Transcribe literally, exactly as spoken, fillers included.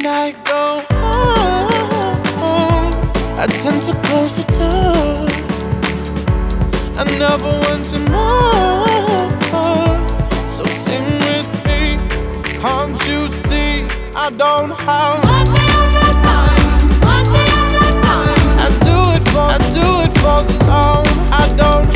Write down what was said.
I go home, I tend to close the door. I never want to know. So sing with me, can't you see? I don't have one day on my mind, one day on my mind. I do it for, I do it for the love. I don't